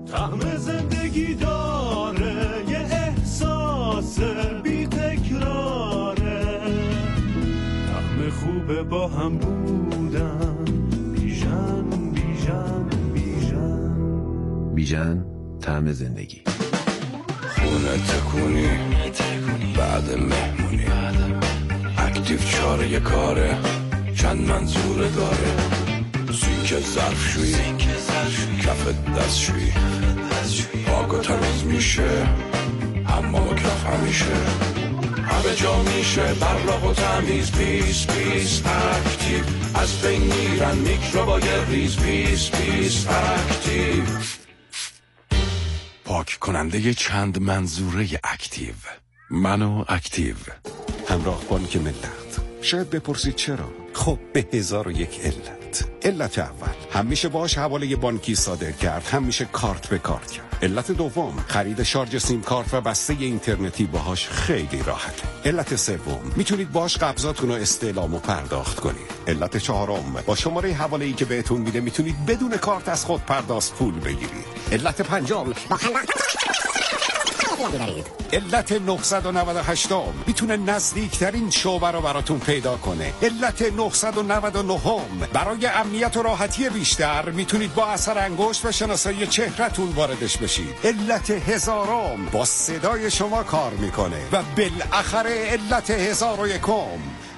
طعم زندگی داره یه احساس بی تکراره، طعم خوبه با هم بودن، بیژن بیژن بیژن بیژن طعم زندگی. خونه تکونی بعد مهمونی، اکتیو چاره کاره چند منظوره داره، سینک ظرفشویی کف دستشویی، پاک و تمیز میشه حمام و کف همیشه، همه جا میشه براق و تمیز، پیس پیس اکتیو، از بین میرن میکروبای ریز، پیس پیس اکتیو، پاک کننده چند منظوره اکتیو. منو اکتیو. همراه بانک ملت. شاید بپرسید چرا؟ خب به 1001 علت اول، هم میشه باش حواله بانکی صادر کرد، هم میشه کارت به کارت کرد. علت دوم، خرید شارژ سیم کارت و بسته اینترنتی باهاش خیلی راحته. علت سوم، میتونید باش قبضاتون رو استعلام و پرداخت کنید. علت چهارم، با شماره حواله‌ای که بهتون میده میتونید بدون کارت از خود پرداخت پول بگیرید. علت پنجم، علت 998 میتونه نزدیکترین شعبه رو براتون پیدا کنه. علت 999 برای امنیت و راحتی بیشتر میتونید با اثر انگشت به شناسایی چهره‌تون واردش بشید. علت 1000 با صدای شما کار میکنه. و بالاخره علت 1001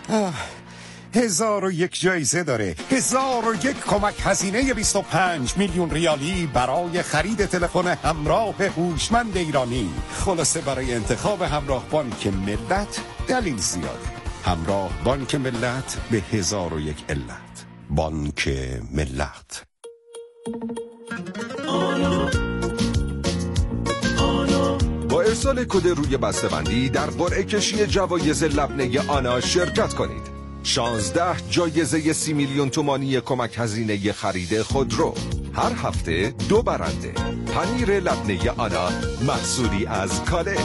1001 جایزه داره. 1001 کمک هزینه 25 میلیون ریالی برای خرید تلفن همراه هوشمند ایرانی. خلاصه برای انتخاب همراه بانک ملت دلیل زیاده. همراه بانک ملت به 1001 علت. بانک ملت. با ارسال کد روی بسته‌بندی در قرعه کشی جوایز لبنه آنا شرکت کنید. 16 جایزه 30 میلیون تومانی کمک هزینه خرید خودرو. هر هفته 2 برنده. پنیر لبنه آنا محصولی از کاله.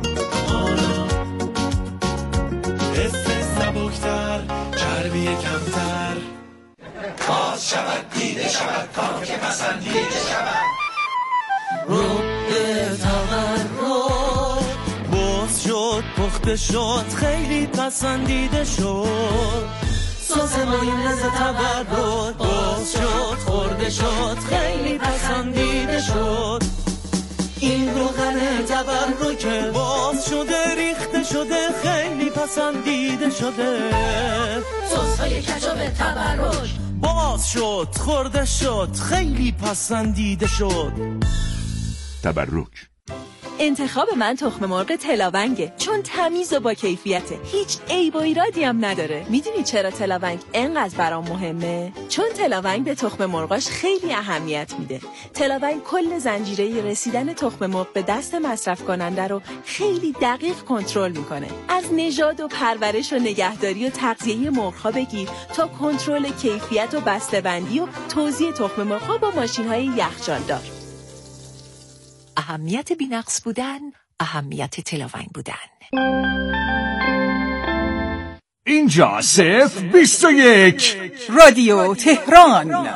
حس سبکتر، چربی کمتر، باز شود دیده شود تا که پسندیده شود. رو به تورم باز شد، پخته شد، خیلی پسندیده شد. سس مایونز تورم باز شد، خورده شد، خیلی پسندیده شد. این روغن تورم باز شده، ریخته شده، خیلی پسندیده شده. سس های کچاپ تورم باز شد، خورده شد، خیلی پسندیده شد. تبرک. انتخاب من تخم مرغ تلاونگه، چون تمیز و با کیفیته، هیچ عیب و ایرادی هم نداره. میدونی چرا تلاونگ انقدر برام مهمه؟ چون تلاونگ به تخم مرغاش خیلی اهمیت میده. تلاونگ کل زنجیره رسیدن تخم مرغ به دست مصرف کننده رو خیلی دقیق کنترل میکنه. از نژاد و پرورش و نگهداری و تغذیه مرغ‌ها بگیر تا کنترل کیفیت و بسته‌بندی و توزیع تخم مرغ‌ها با ماشین‌های یخچالدار. اهمیت بی‌نقص بودن، اهمیت تلاونگ بودن. اینجا 021 رادیو تهران.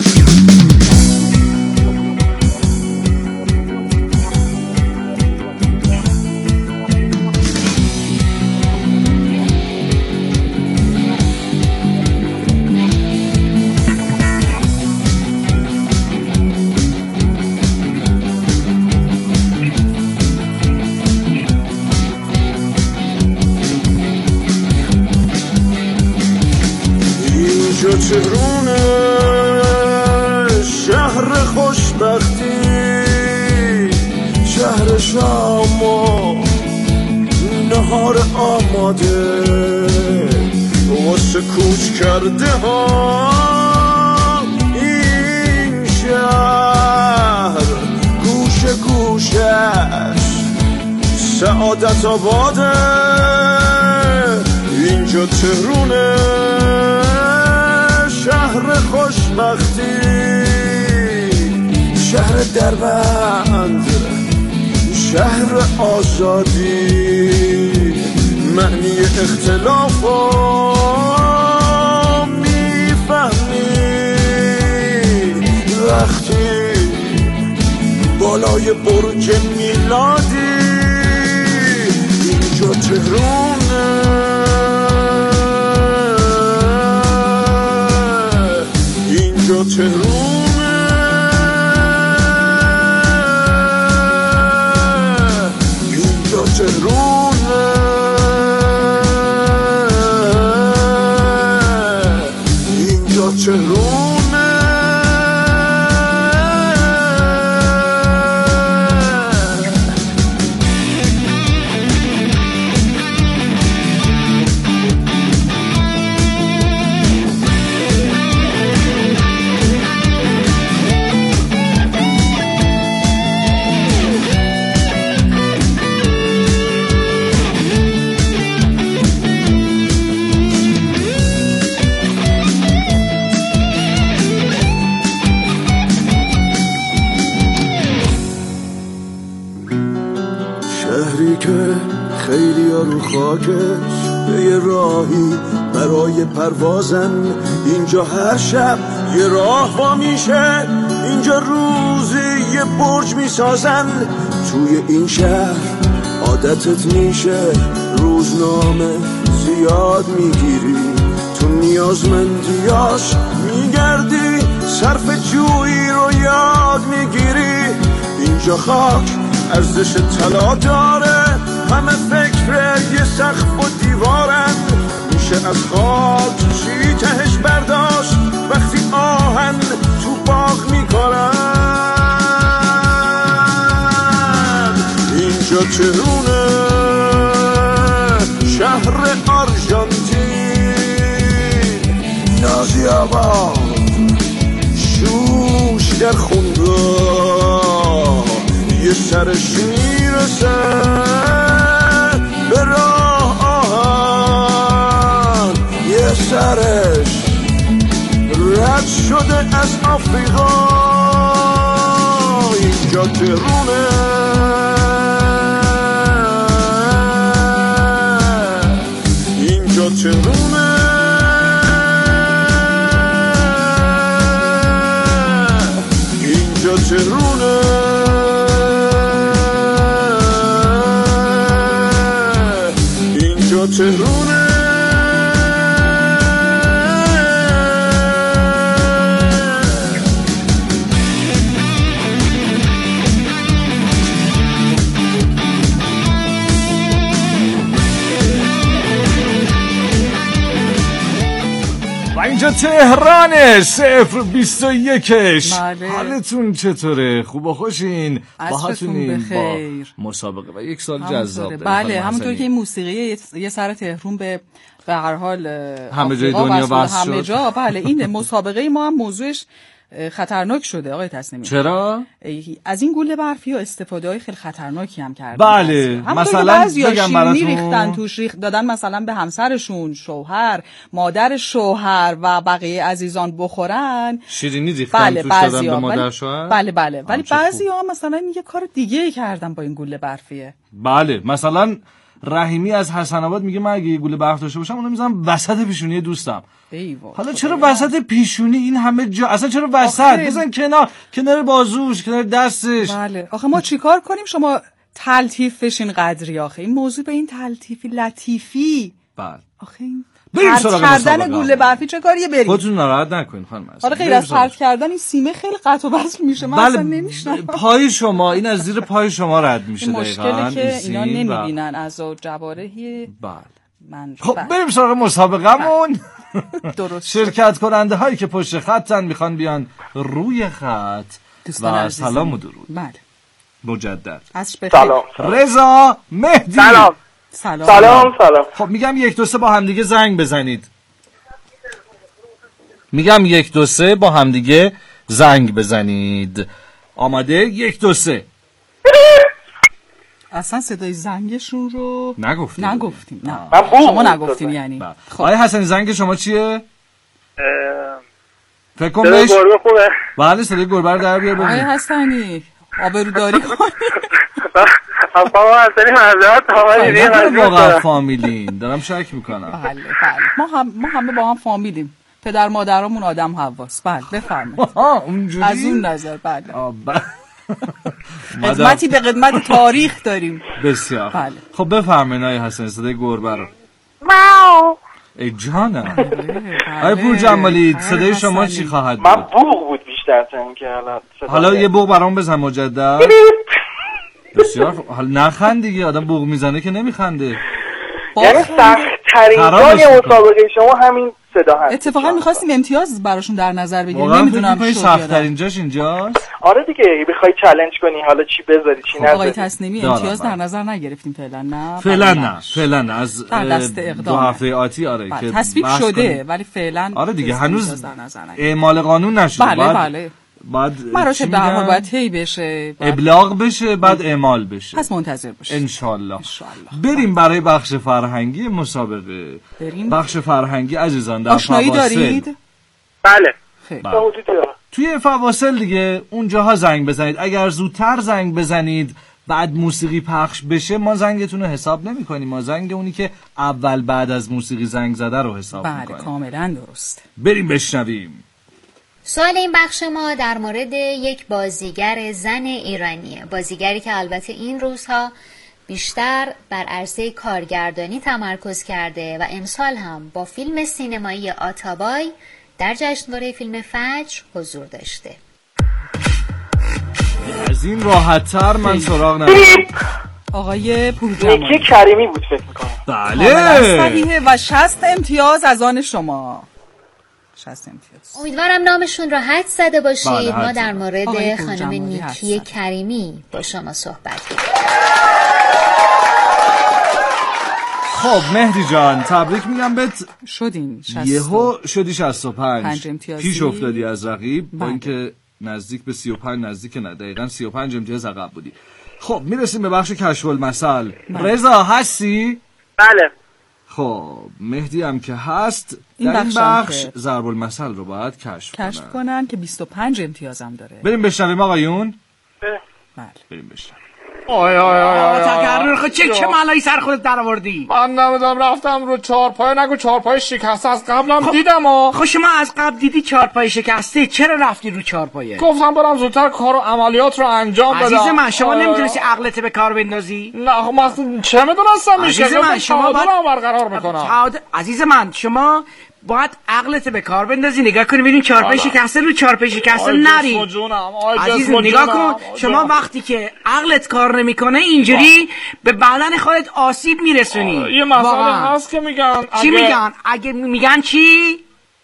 تهران شهر خوشبختی، شهر شام و نهار آماده واسه کوچ کرده ها. این شهر گوشه گوشش سعادت آباده. اینجا تهرونه شهر خوشبختی، شهر دربند، شهر آزادی. معنی اختلاف رو میفهمی وقتی بالای برج میلادی. اینجا تهرانه، اینجا تهرانه، اینجا تهرانه، اینجا تهرانه. شهری که خیلی ها رو خاکش به یه راهی برای پروازن. اینجا هر شب یه راه وا میشه، اینجا روزی یه برج میسازن. توی این شهر عادتت میشه روزنامه زیاد میگیری، تو نیازمندیاش میگردی، صرف جویی رو یاد میگیری. اینجا خاک ارزش طلا داره، همه فکر یه سقف و دیوارن. میشه از خاک چی تهش برداشت وقتی آهن تو باغ میکنن. اینجا تهرونه، شهر آرژانتین، نازی آباد، شوش در خونگاه، یه سرش میرسه به راه آهن، یه سرش رد شده از آفریقا. اینجا تهرونه، اینجا تهرونه، اینجا تهرونه، اینجا تهرونه. و اینجا تهرانه 021ش. حالتون چطوره؟ خوب و خوشین؟ باهاتونین با مسابقه و یک سال جذاب. بله همونطور که این موسیقی یه سر تهران به هر حال همه جای دنیا وصل شد. همه جا. بله این مسابقه ما هم موضوعش خطرناک شده آقای تسلیمی. چرا؟ از این گوله برفی و استفاده‌های خیلی خطرناکی هم کردن. بله مثلا بگم براتون ریختن توش، دادن مثلا به همسرشون، شوهر، مادر شوهر و بقیه عزیزان بخورن. شیرینی ریختن توش دادن به مادر شوهر. بله ولی بعضیا مثلا یه کار دیگه کردن با این گوله برفیه. بله مثلا رحیمی از حسن آباد میگه من اگه یه گوله برف داشته باشم اونو میذارم وسط پیشونی دوستم. حالا چرا وسط پیشونی؟ این همه جا اصلا چرا وسط؟ بزن کنار بازوش، کنار دستش. بله آخه ما چیکار کنیم شما تلطیف بشین قدری؟ آخه این موضوع به این تلطیفی لطیفی. بله آخه این پرت کردن گوله برفی چه کاریه؟ بریم خودتون ناراحت نکنین خانم. حالا غیر از پرت کردن این سیمه خیلی قطع و وصل میشه. من اصلا نمیشنم. پای شما این از زیر پای شما رد میشه. دقیقاً مشکلی که اینا نمیبینن از جوارحی. بله من خب بریم سراغ مسابقه‌مون. درست. شرکت کننده هایی که پشت خطن میخوان بیان روی خط و سلام و درود. بله مجدد سلام. رضا مهدی. سلام. خب میگم 1 2 3 با همدیگه زنگ بزنید. میگم 1 2 3 با همدیگه زنگ بزنید. آماده؟ 1 2 3. اصلا صدای زنگشون رو نگفتیم. نه شما نگفتین یعنی. خب آقای حسنی زنگ شما چیه؟ فکر کنم صدای گربه خوبه. بله صدای گربه رو در بیار ببین. آقای حسنی آبروداری کنید. آقا حسنی حضرت آقای واقعا فامیلین دارم شک میکنم. بله ما همه با هم فامیلیم. پدر مادرامون آدم حواس. بله بفرمایید. اونجوری از اون نظر. بله خدمتی به قدمت تاریخ داریم. بسیار بله. خب بفرمایید آقای حسن صدای گربه رو. ماو. ای جانم. آقای پورجمالی صدای شما چی خواهد بود؟ من بوق بود بیشتر تا اینکه حالا یه بوق برام بزن مجدد. بسیار خب. حالا نخند دیگه، آدم بوق میزنه که نمیخنده. یعنی سخت‌ترین جای مسابقه شما همین صدا هست. اتفاقا می‌خواستیم امتیاز براشون در نظر بگیریم، نمیدونم سخت‌ترین جاش اینجاست. آره دیگه بخوای چالش کنی حالا چی بذاری چی نذاری. آقای تسنیمی امتیاز در نظر نگرفتیم فعلا. نه فعلا نه از دو هفته آتی آره که تصویب شده ولی فعلا آره دیگه هنوز اعمال قانون نشده. بله بعد مراتب دعوا باید هی بشه، ابلاغ بشه، بعد اعمال بشه. پس منتظر باشید انشالله. بریم برای بخش فرهنگی مسابقه. بخش فرهنگی عزیزان در آشنایی دارید؟ بله. توی فواصل دیگه اونجاها زنگ بزنید. اگر زودتر زنگ بزنید بعد موسیقی پخش بشه ما زنگتون رو حساب نمی کنیم، ما زنگ اونی که اول بعد از موسیقی زنگ زده رو حساب میکنیم. بله کاملا درست. بریم بشنویم. سوال این بخش ما در مورد یک بازیگر زن ایرانیه، بازیگری که البته این روزها بیشتر بر عرصه کارگردانی تمرکز کرده و امسال هم با فیلم سینمایی آتابای در جشنواره فیلم فجر حضور داشته. از این راحت‌تر من سراغ ندارم. آقای پورجمالی. نیکی کریمی بود فکر می‌کنم. بله. صحیحه و 60 امتیاز از آن شما. 60 امتیاز. امیدوارم نامشون را حد زده باشید. ما در مورد خانم نیکی کریمی با شما صحبت کنیم. خب مهدی جان تبریک میگم بهت. شدین 60. یهو شدی 65. 5 امتیازی. پیش افتادی از رقیب با اینکه نزدیک به 35 نزدیک نه دقیقاً 35 امتیاز عقب بودی. خب میرسیم به بخش کشف المثل. رضا هستی؟ بله. خب مهدی هم که هست در این بخش ضرب المثل رو باید کشف کنن که 25 امتیازم داره. بریم بشنویم آقایون. بله بریم بشنویم. تکرر خود چه مالایی سر خودت در آوردی؟ من نمیدونم رفتم رو چهارپای، نگو چهارپای شکسته از قبلم دیدم. خب شما از قبل دیدی چهارپای شکسته، چرا رفتی رو چهارپایه؟ گفتم برم زودتر کار و عملیات رو انجام بدم. عزیز من شما نمیتونستی عقلت به کار بندازی؟ نه خب من چه میدونستم میشه. عزیز من شما باید برقرار میکنم. عزیز من شما باید عقلت به کار بندازی، نگاه کنی ببین چهارپای شکسته رو چهارپای شکسته نری. عزیز نگاه کن شما وقتی که عقلت کار نمیکنه اینجوری به بدن خودت آسیب میرسونی. یه مسئله هست که میگن چی میگن؟ اگه میگن چی؟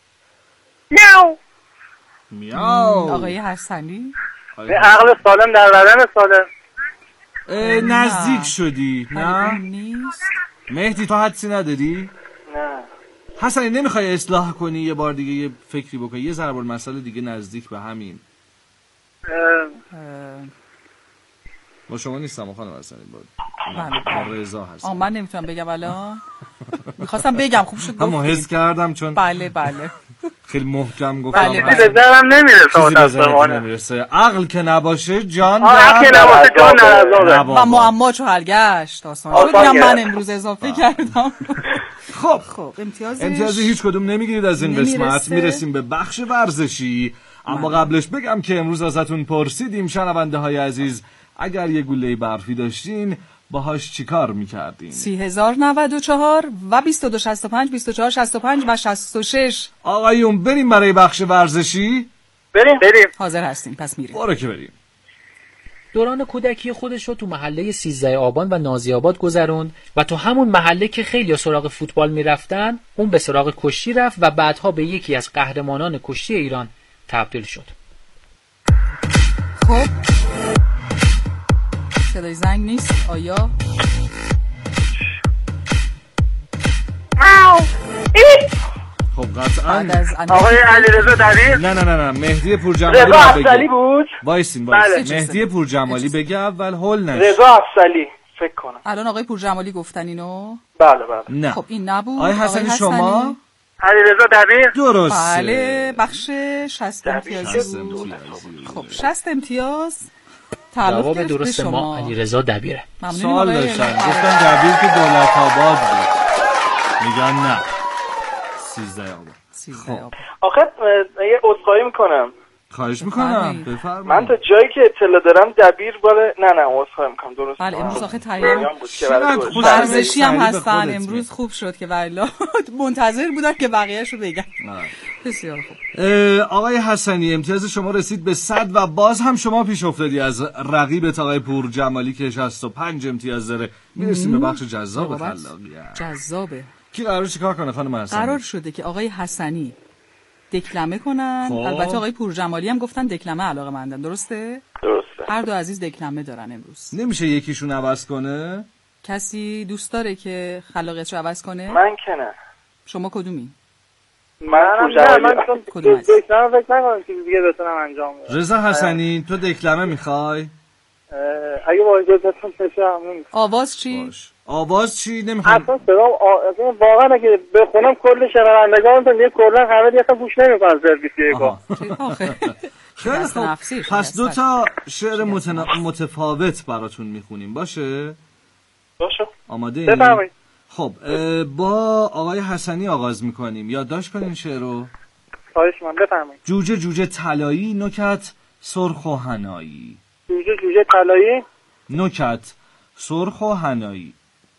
میاو. آقای حسنی عقل سالم در بدن سالم. نزدیک شدی نه؟ مهدی تو حدسی نداری؟ نه. حسنی نمیخوای اصلاح کنی یه بار دیگه یه فکری بکنی یه ضرب المثل دیگه نزدیک به همین؟ با شما نیستم خانم حسنی با رضا هستم. من نمیتونم بگم الان. میخواستم بگم خوب شد همون حس کردم چون بله خیلی محکم گفتم. چیزی به ذهنم نمیرسه. عقل که نباشه جان عقل که نباشه جان نرزاده و معما چو حل گشت آسان من امروز اضافه کردم. خب امتیازی هیچ کدوم نمیگیرید از این قسمت. میرسیم به بخش ورزشی. اما قبلش بگم که امروز ازتون پرسیدیم شنونده های عزیز اگر یه گوله برفی داشتین باهاش چیکار میکردین؟ 30,094 و 2265 2465 و 66. آقایون بریم برای بخش ورزشی. بریم حاضر هستیم پس میریم. برو که بریم. دوران کودکی خودش رو تو محله 13 آبان و نازی آباد گذروند و تو همون محله که خیلی سراغ فوتبال میرفتن اون به سراغ کشتی رفت و بعدها به یکی از قهرمانان کشتی ایران تبدیل شد. خب صدای زنگ نیست آیا؟ خب قطعا آقای علیرضا دبیر. نه مهدی پورجمالی. رضا افضلی بود. وایسین مهدی پورجمالی بگه اول هول نشه. رضا افضلی فکر کنم. الان آقای پورجمالی گفتن اینو؟ بله نه. خب این نبود. آقای حسنی شما؟ علیرضا دبیر. درسته. بله بخش 60 امتیازی بود. خب 60 امتیاز جواب درست ما علیرضا دبیره. سوال داشتن گفتن دبیر که دولت آباد بود. میگن نه 13 آباد. خب آخه یه عذرخواهی میکنم. خواهش میکنم بفرمایید. من تا جایی که اطلاع دارم دبیر بالا نه عذرخواهی میکنم درست. بله امروز آخه تایید بود که ورزشی هم هستن. امروز خوب شد که والا منتظر بودن که بقیه‌شو بگن. بسیار خوب. آقای حسنی امتیاز شما رسید به 100 و باز هم شما پیش افتادی از رقیبت آقای پور جمالی که 65 امتیاز داره. میرسیم به بخش جذاب خلاقیت. جذابه. کی قراره چیکار کنه خانم حسنی؟ قرار شده که آقای حسنی دکلمه کنن. البته آقای پور جمالی هم گفتن دکلمه علاقه‌مندن. درسته؟ هر دو عزیز دکلمه دارن امروز. نمیشه یکیشون عوض کنه؟ کسی دوست داره که خلاقیتش رو عوض کنه؟ من که نه. شما کدومی؟ من کدوم هست؟ دکلمه فکر نکنم که دیگه بتونم انجام بدم. رضا حسنی تو دکلمه میخوای؟ اگه با اجازهتون بشم. آواز چی؟ باش. آواز چی نمیخوام؟ اصلا صدام واقعا اگه بخونم کل شنوندگانتون دیگه کلا همه دیگه گوش نمیکنن سرویسیگا. خیلی خوب. پس 2 تا شعر متفاوت براتون میخونیم باشه؟ باشه. آماده این؟ بفرمایید. خب با آقای حسنی آغاز میکنیم. یادداشت کنین شعر رو. خواهش من بفرمایید. جوجه جوجه طلایی نکت سرخ و حنایی. جوجه جوجه طلایی نکت سرخ و حنایی.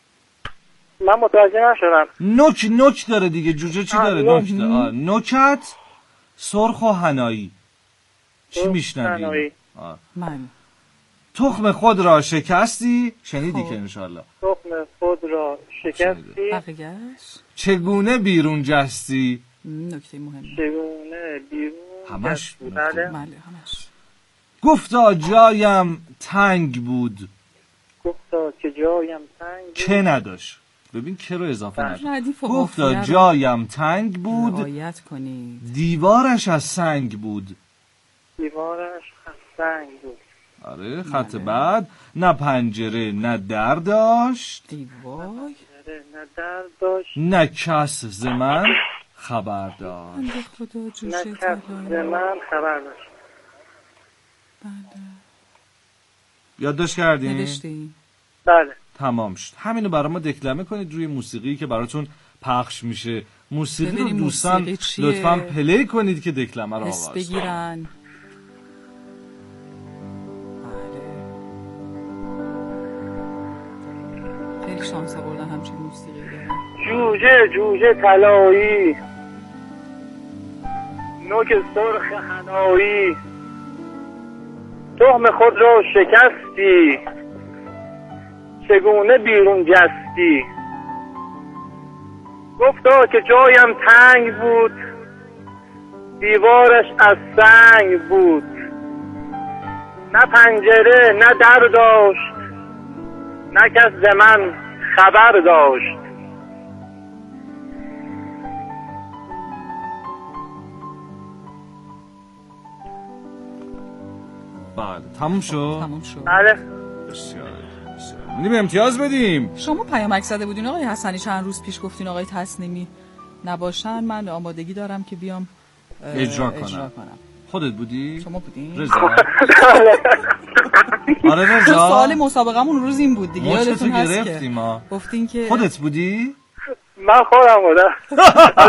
من متوجه نشدم. نک داره دیگه. جوجه چی داره؟ نک داره. نکت سرخ و حنایی. چی میشنوی؟ من تخم خود را شکستی. شنیدی که انشالله. تخم خود را شکستی. بقیه‌اش چگونه بیرون جستی. نکته مهمه. چگونه بیرون همش بله همش. گفتا جایم تنگ بود. گفتا که جایم تنگ بود. که نداشت. ببین که رو اضافه نکن. گفتا رو جایم تنگ بود. رعایت کنید. دیوارش از سنگ بود. دیوارش از سنگ بود. آره خط بعد. نه پنجره نه در داشت. دیوار نه در داشت. نه کس ز من خبر داشت. نه کس ز من خبر داشت. بله. یادداشت کردین؟ نوشتین؟ بله. تمام شد. همینو برای ما دکلمه کنید روی موسیقی که براتون پخش میشه. موسیقی رو دوستان لطفاً پلی کنید که دکلمه رو آغاز بگیرن. خیلی شانس آوردن همچین موسیقی دارن. جوجه جوجه طلایی نوک سرخ حنایی تخم خود را شکستی چگونه بیرون جستی گفتا که جایم تنگ بود دیوارش از سنگ بود نه پنجره نه در داشت نه کس ز من خبر داشت. بله تموم شد. بله. بسیار می‌ریم امتیاز بدیم. شما پیامک زده بودین آقای حسنی چند روز پیش گفتین آقای تسلیمی نباشن من آمادگی دارم که بیام اجرا کنم. خودت بودی؟ شما بودین؟ رضا. آره رضا. سوال مسابقمون روز این بود دیگه یادتون هست که گفتین که خودت بودی؟ من خودم بودم.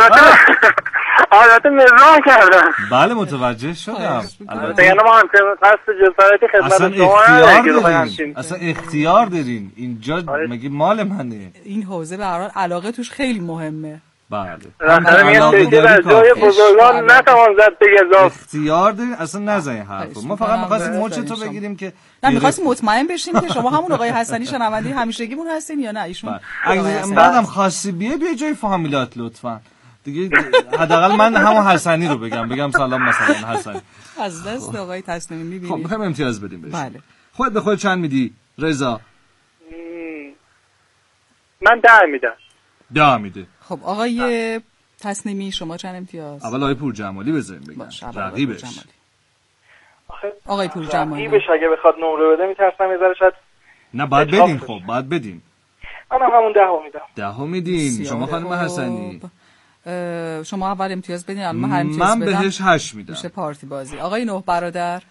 البته مزاح کردم. بله متوجه شدم. البته یعنی ما هم قصد جسارتی خدمت شما نداریم. اصلا اختیار دارین. اینجا مگه مال منه. این حوزه به هر حال علاقه توش خیلی مهمه. بله. جای بزرگان نتوان زد به گزاف. اختیار دارین اصلا نزنین حرفو. ما فقط می‌خواستیم مچتو بگیریم که نه می‌خواستیم مطمئن بشیم که شما همون آقای حسنی شنونده همیشگیمون هستین یا نه ایشون. بعدم خاصی بیا جای فامیلات لطفاً. دیگه حداقل من همون حسنی رو بگم سلام مثلا حسنی. از دست آقای تسلیمی می‌بینید. خب می‌خوایم امتیاز بدیم بهش. بله. خودت به خودت چند میدی رضا؟ من 10 میدم. 10 میده. خب آقای تسلیمی شما چند امتیاز؟ اول آقای پور جمالی بذاریم بگم. رقیبش. آقای پور جمالی. رقیبش اگه بخواد نمره بده میترسم یه ذره شاید. نه بعد بدین. خب بعد بدین. منم همون 10 میدم. 10 میدین. شما خانم حسنی شما اول امتیاز بدین. من هر امتیاز بدم. من بهش 8 میدم. میشه پارتی بازی. آقای نه برادر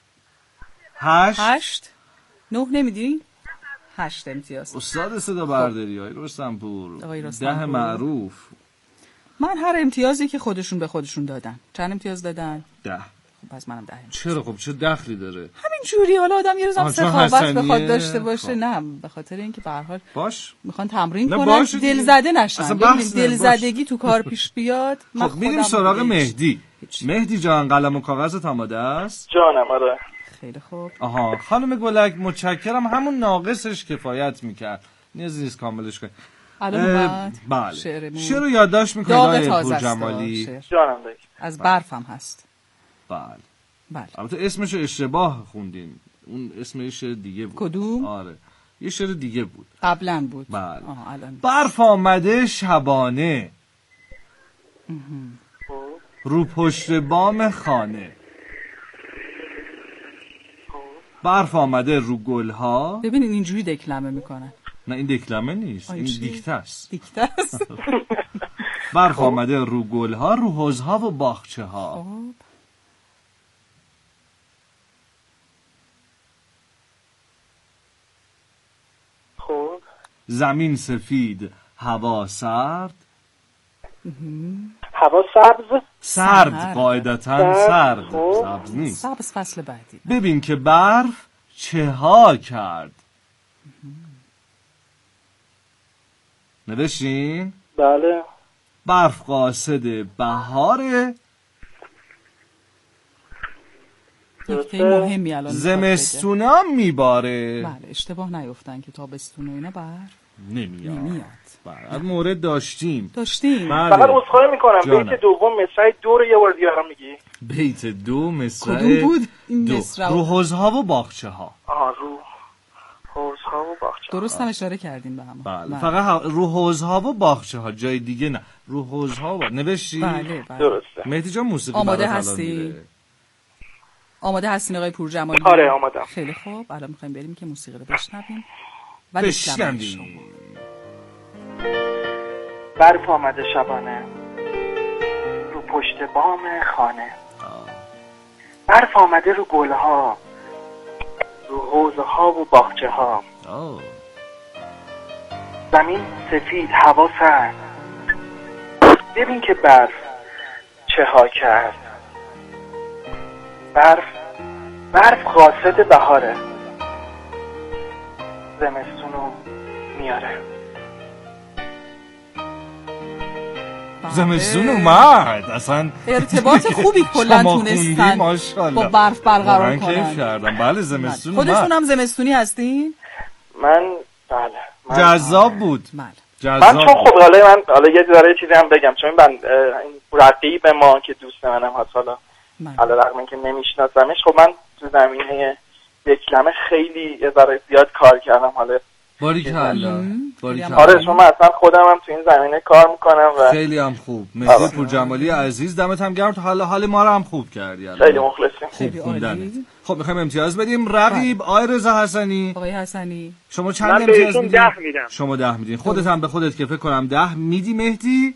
8 9 نمیدین؟ 8 امتیاز. استاد صدا برداری های رستم پور 10 معروف. من هر امتیازی که خودشون به خودشون دادن. چند امتیاز دادن؟ 10. پس منم 10. چرا؟ خب چه دخلی داره؟ همین جوری حالا آدم یه روزم سخاوت بخواد داشته باشه. نه به خاطر اینکه به هر حال باش میخوان تمرین کنن دلزده نشن. دلزدگی تو کار پیش بیاد. خب میریم سراغ مهدی. مهدی جان قلم و کاغذت آماده است؟ جانم آره. خیلی خوب. آها خانم گلک متشکرم، همون ناقصش کفایت میکرد، نیازی نیست کاملش کنی. بله شعر رو یادداشت میکنید آقای پورجمالی؟ جانم دایی. از برفم هست. بله البته اسمش رو اشتباه خوندین، اون اسمش دیگه بود. کدوم؟ آره یه شعر دیگه بود قبلا بود. بله. برف آمده شبانه رو پشت بام خانه، برف آمده رو گلها. ببینید اینجوری دکلمه میکنن. نه این دکلمه نیست، این دیکته است. دیکته است. برف آمده رو گلها، رو حوضها و باغچه ها. خب زمین سفید، هوا سرد. هوا سبز. سرد قاعدتاً سرد. سبز نیست. سبز فصل بعدی. ببین که برف چه ها کرد. نوشین؟ بله. برف قاصد بهاره. نکته مهمی الان زمستونام میباره. بله اشتباه نیفتن که تابستون و اینا برف نمیاد. بله مورد داشتیم. فقط عذرخواهی میکنم بیت دوم مصرع دو رو یه بار دیگه برام میگی؟ بیت دو مصرع کدوم بود این مصرع؟ رو حوضها و باغچه ها. رو حوضها و باغچه ها. درست هم اشاره کردیم به هم. بله فقط رو حوضها و باغچه ها، جای دیگه نه. رو حوضها و نوشتی؟ بله درسته. مهدی جان موسیقی آماده هستی؟ آماده هستین آقای پورجمالی؟ آره آماده. خیلی خوب الان میخوایم بریم که موسیقی رو بشنویم. بشنویم. برف آمده شبانه رو پشت بام خانه، برف آمده رو گلها، رو حوضها و باغچه ها. زمین سفید هوا سرد، ببین که برف چه ها کرد. برف قاصد بهاره، زمستونو میاره. زمستون اومد. اصلا ارتباط خوبی کلا تونستن با برف برقرار کنن. من کیف کردم. بله زمستون اومد. خودتون هم زمستونی هستین؟ من بله. جذاب بود. من چون خب حالا یه ذره چیزی هم بگم، چون من این رقیب ما که دوست منم هست، حالا رغم اینکه نمیشناسمش، خب من تو زمینه دکلمه خیلی یه ذره زیاد کار کردم. حالا باریکلا. آره چون من اصلا خودم هم تو این زمینه کار میکنم و خیلی هم خوب. مهدی پورجمالی عزیز دمت هم گرم، حال ما رو هم خوب کردی. خیلی مخلصیم. خوب خوندن. خب میخوایم امتیاز بدیم. رقیب آقای رضا حسنی. آقای حسنی شما چند امتیاز میدین؟ 10 میدم. شما 10 میدین. خودت هم به خودت که فکر کنم 10 میدی مهدی؟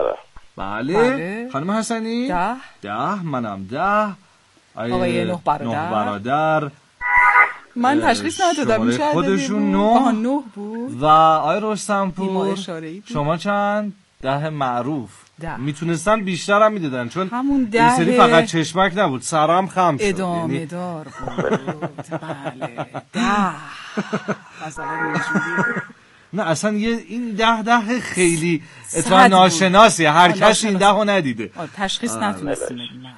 بله. خانم حسنی 10 منم 10. آقای نه برادر من تشخیص ندادم میشه خودشون 9 بود. و آقای رستمپور شما چند؟ 10 معروف. میتونستن بیشتر هم میدادن چون همون این سری فقط چشمک نبود، سرم خم شد. ادامه دار بود. بله 10 مثلا نه اصلا این 10 خیلی اتفاقا ناشناسیه، هر کس این 10 رو ندیده. تشخیص نتونستیم.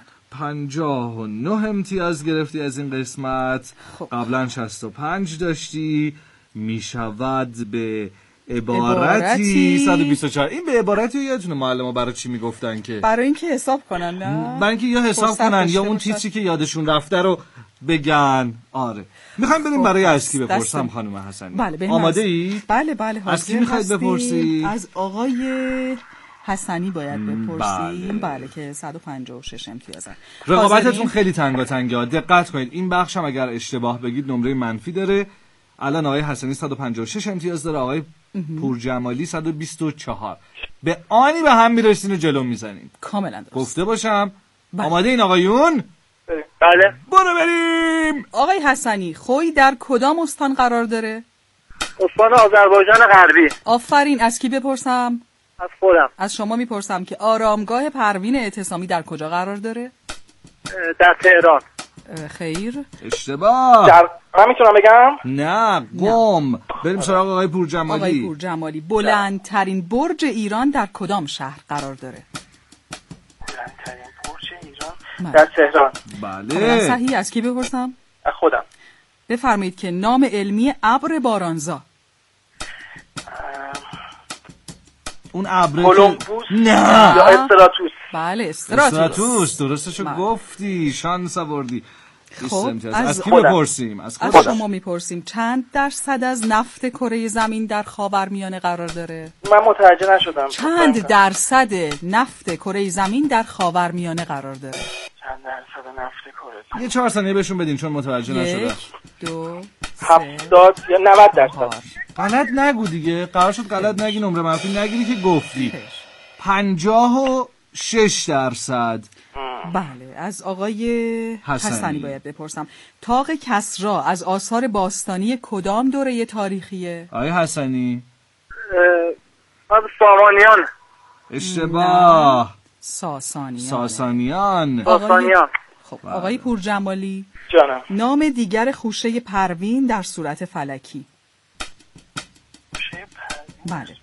59 امتیاز گرفتی از این قسمت. قبلا 65 داشتی. میشود به عبارتی 124. این به عبارتی یادتونه معلم ها برای چی میگفتن؟ که برای اینکه حساب کنن. نه برای اینکه یا حساب کنن یا اون چیزی که یادشون رفته رو بگن. آره میخوایم بریم برای اصلی بپرسم خانم حسنی. بله آماده ای؟ بله از کی میخواید بپرسی؟ از آقای حسنی باید بپرسیم. بله که 156 امتیازن. رقابتتون خیلی تنگاتنگه. دقت کنید این بخش هم اگر اشتباه بگید نمره منفی داره. الان آقای حسنی 156 امتیاز داره، آقای پورجمالی 124. به آنی به هم میرسین و جلو میزنین. کاملا درست. گفته باشم. آماده این آقایون؟ بله. برو بریم. آقای حسنی خوی در کدام استان قرار داره؟ استان آذربایجان غربی. آفرین. از کی بپرسم؟ از خودم. از شما میپرسم که آرامگاه پروین اعتصامی در کجا قرار داره؟ در تهران. خیر. اشتباه. من میتونم بگم؟ نه قم. بریم سراغ آقای پورجمالی. آقای پورجمالی، بلندترین برج ایران در کدام شهر قرار داره؟ بلندترین برج ایران در تهران. بله. صحیح. از کی بپرسم؟ خودم. بفرمایید که نام علمی ابر بارانزا. اون ابر کولومبوس. نه. یا استراتوس. بله استراتوس. درستشو گفتی. شانس آوردی. خب از کی بپرسیم؟ از شما میپرسیم چند درصد از نفت کره زمین در خاورمیانه قرار داره؟ من متوجه نشدم. چند درصد نفت کره زمین در خاورمیانه قرار داره؟ چند درصد نفت کره زمین؟ یه 4 ثانیه بهشون بدین چون متوجه نشدم. 1 2 70 یا 90%. غلط نگو دیگه. قرار شد غلط نگی، نمره منفی نگیری که گفتی. 56%. بله. از آقای حسنی باید بپرسم طاق کسری از آثار باستانی کدام دوره تاریخیه؟ آقای حسنی. سامانیان. اشتباه. ساسانیان. خب آقای پورجمالی، جانم. نام دیگر خوشه پروین در صورت فلکی. خوشه پروین. بله.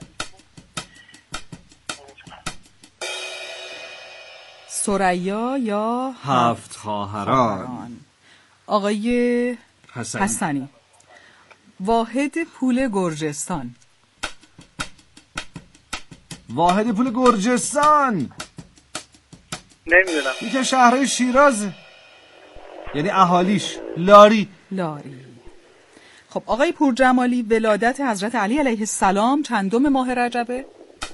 ثریا یا 7 خواهران. آقای حسنی، واحد پول گرجستان. واحد پول گرجستان نمیدونم. یکی شهرهای شیرازه، یعنی اهالیش. لاری. خب آقای پورجمالی، ولادت حضرت علی علیه السلام چندم ماه رجبه؟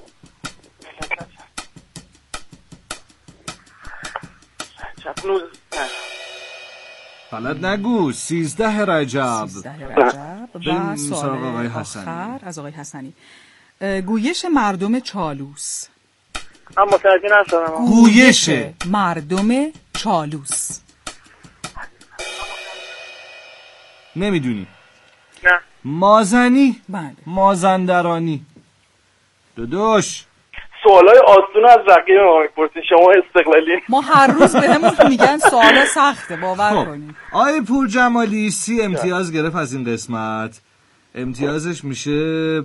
غلط نگو. 13 رجب. 13 رجب. و سوال آخر از آقای حسنی، گویش مردم چالوس. من متوجه نشدم. گویش مردم چالوس. نمیدونی؟ نه. مازنی. بله. مازندرانی. داداش سوالای آسون از رقیب ما میپرسین، شما استقلالی. ما هر روز بهمون میگن سوالا سخته، باور کنید. آقای پورجمالی 30 امتیاز گرفت از این قسمت. امتیازش میشه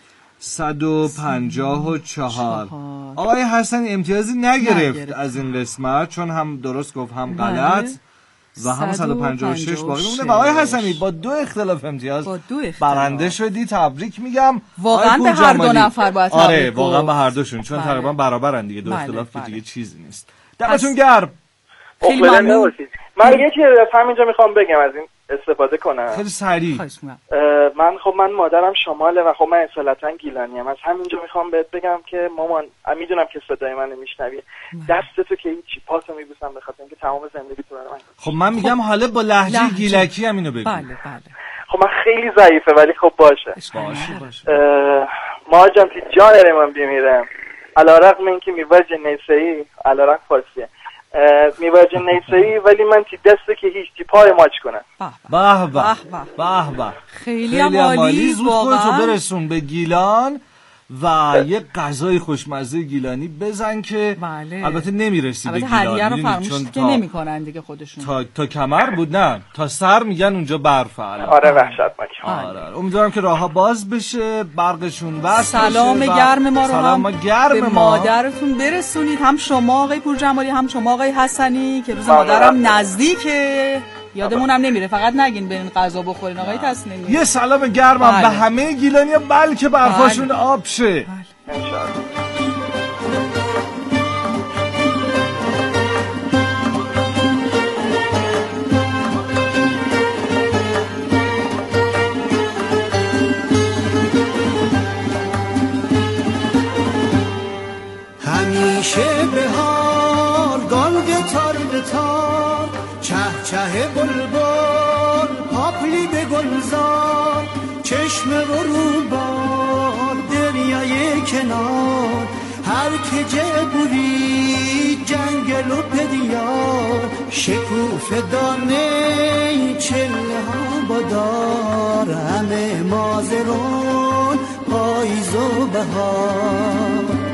154. آقای حسنی امتیازی نگرفت از این قسمت چون هم درست گفت هم غلط و هم 156 باقی مونده. و آقای حسنی با 2 اختلاف امتیاز برنده شدی. تبریک میگم. واقعا به هر دو نفر باید تبریک. آره واقعا به هر دوشون، چون تقریبا برابرن دیگه. 2 اختلاف که دیگه چیزی نیست. دمتون گرم. خیلی ممنون. من یکی همینجا میخوام بگم از این استفاده کنم. خیلی سریع. من مادرم شماله و من اصالتا گیلانیم. از همینجا میخوام بهت بگم که مامان، میدونم که صدای من نمیشنوی، دستتو که هیچی، پاتو میبوسم به خاطر اینکه تمام زندگی تو من. خب من میگم حالا با لهجه گیلکی هم اینو بگو. بله. خب من خیلی ضعیفه ولی خب باشه. ما جان تی جان من بیمیرم علیرغم اینکه میواجه نیسایی علیرغم فارسیه میواجه نیسایی ولی من تی دسته که هیچ تی پای ماچ کنم. به خیلی عالی. زود خودتو برسون به گیلان و یه غذای خوشمزه گیلانی بزن که البته نمیرسی به گیلان. البته هریه رو فرموش که نمیکنن دیگه خودشون. تا کمر بود، نه تا سر میگن اونجا برف. آره وحشتناک. آره امیدوارم که راهها باز بشه، برقشون وصل سلام گرم ما رو هم به مادرتون برسونید. هم شما آقای پورجمالی هم شما آقای حسنی که روز مادرم نزدیکه. یادمون هم نمیره، فقط نگین برین غذا بخورین آقای تسلیمی. یه سلام گرمم به همه گیلانی‌ها، بلکه برفاشون آب شه. همیشه بهار گالگ تار به تار، چه چه بلبل پاپلی به گلزار، چشم ورو باد دریای کنار، هر که جه بوری جنگل و پدیار، شکوف دانه چله ها بادار، همه مازرون پاییز و بهار.